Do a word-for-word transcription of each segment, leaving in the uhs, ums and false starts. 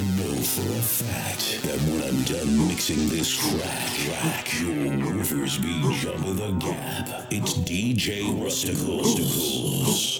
know for a fact that when I'm done mixing this crack, crack, your woofers be jumping the gap. It's D J Rusticles.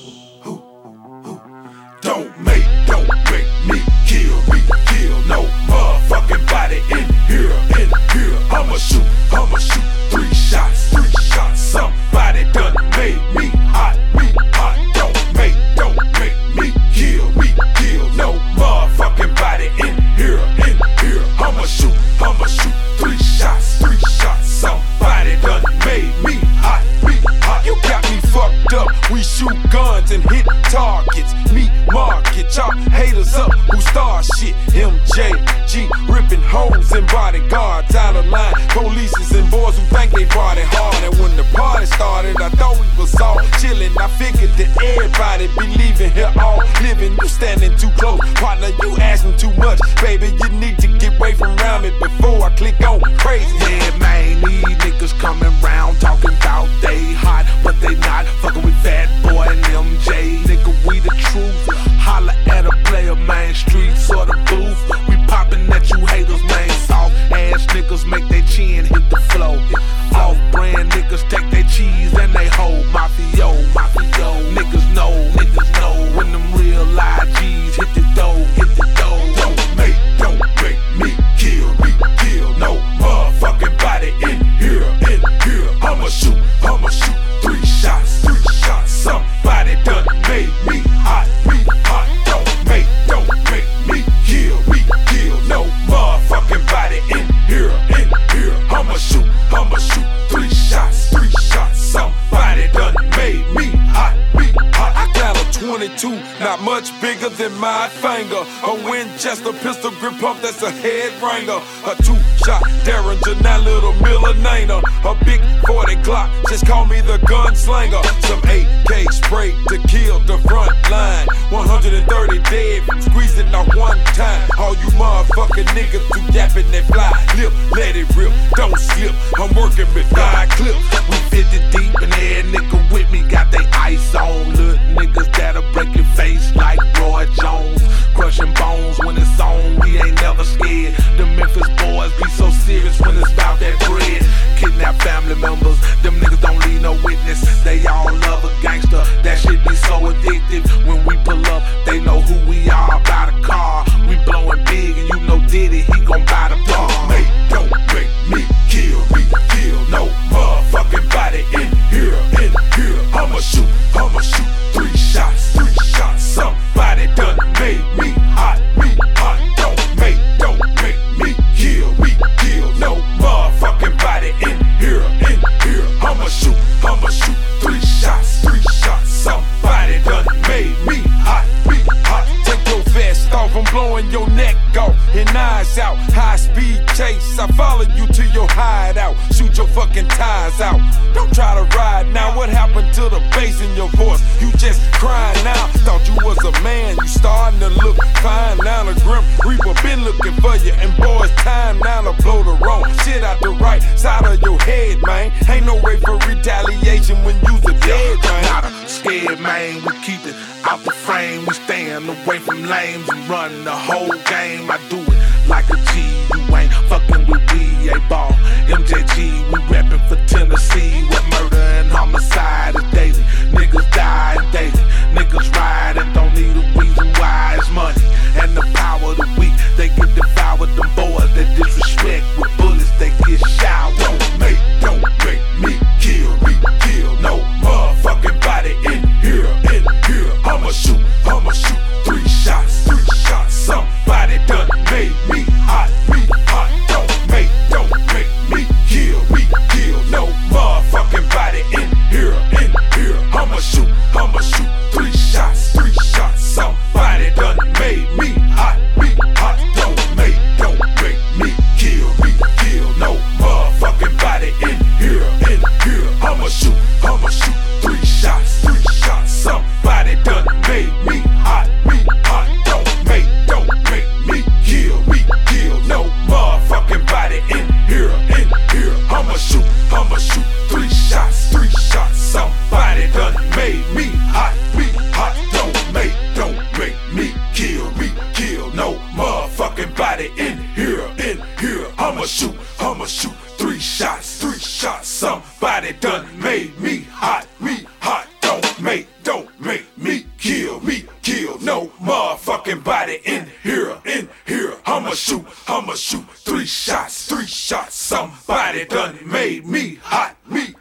Don't make, don't make me kill, me kill no motherfucking body in here, in here. I'ma shoot, I'ma shoot three shots, three shots. Somebody done made me hot, me hot. Don't make, don't make me kill, me kill no motherfucking body in here, in here. I'ma shoot, I'ma shoot three shots, three shots. Somebody done made me hot, me hot. You got me fucked up. We shoot guns and hit targets. Me market, chop haters up who start shit. M J G ripping hoes and bodyguards out of line. Polices and boys who think they party hard. And when the party started, I thought we was all chillin'. I figured that everybody be leaving here all living. You standing too close, partner, you asking too much. Baby, you need to get away from around me before I click on crazy. Yeah, man, these niggas coming round talking about they hot, but they not fucking with Fat Boy and M J. Nigga, we the truth. Holla at a player, main streets or the booth. We poppin' at you haters, man. Soft ass niggas make they chin hit the flow. Off brand niggas take they cheese and they hold. Mafio, mafio. Niggas know, niggas know when them real live G's hit the dough, hit the dough. Don't make, don't make me kill, me kill no motherfucking body in here, in here. I'ma shoot, I'ma shoot three shots, three shots. Somebody done made me hot, me hot. Don't make, don't make me kill, me kill no motherfucking body in here, in here. I'ma shoot, I'ma shoot three shots, three shots. Somebody done made me hot, me hot. I got a twenty-two, not much bigger than my finger. A Winchester pistol grip pump that's a head ringer. A two-shot Derringer, now little Miller Nainer. A big forty Glock, just call me the gunslinger. Some A K spray to kill the front line. one hundred thirty dead, squeezing off one time. All you motherfucking niggas do yapping they fly. Lip, let it rip, don't slip. I'm working with five clips. We fifty deep and every nigga with me got they ice on. Little niggas that'll break your face like Roy Jones. Crushing bones when it's on, we ain't never scared. The Memphis boys be so serious when it's about that bread. Kidnap family members, them niggas don't leave no witness. They all love a gangster, that shit be so addictive. When we pull up, they know who we are. Buy the car, we blowing big and you know Diddy, he gon' buy the bar. Don't make, don't make me kill, me kill no motherfucking body in here, in here. I'ma shoot, I'ma shoot three shots, three shots. Somebody done made me hot, me hot. Don't make, don't make me kill, me kill no motherfucking body in here, in here. I'ma shoot, I'ma shoot three shots, three shots. Somebody done made me hot, me hot. Take your vest off, I'm blowing your neck off and eyes out. High speed chase, I follow you to your hideout. Shoot your fucking tires out. Don't try to ride now. What happened to the bass in your voice? You just crying now. Thought you was a man, you starting to look fine now. The Grim Reaper been looking for you, and boy, it's time now to blow the wrong shit out the right side of your head, man. Ain't no way for retaliation when you's a dead man. Not a scared man, we keep it out the frame. We stand away from lames and run the whole game. I do it like a G, you ain't fucking with B A ball. M J G, we reppin' for Tennessee. With murder and homicide is daily. Niggas die daily. Niggas ride and don't need a reason why. It's money and the power of the weak. They get devoured, them boys that disrespect. With bullets they get showered. Don't make, don't make me kill, me kill no motherfucking body in here, in here. I'ma shoot, I'ma shoot three shots, three shots. Somebody done made me hot, me hot. Don't make, don't make me kill, me kill no motherfucking body in here, in here. I'ma shoot, I'ma shoot three shots. somebody in here, in here. I'ma shoot, I'ma shoot three shots, three shots. Somebody done made me hot, me hot. Don't make, don't make me kill, me kill. No motherfucking body in here, in here. I'ma shoot, I'ma shoot three shots, three shots. Somebody done made me hot, me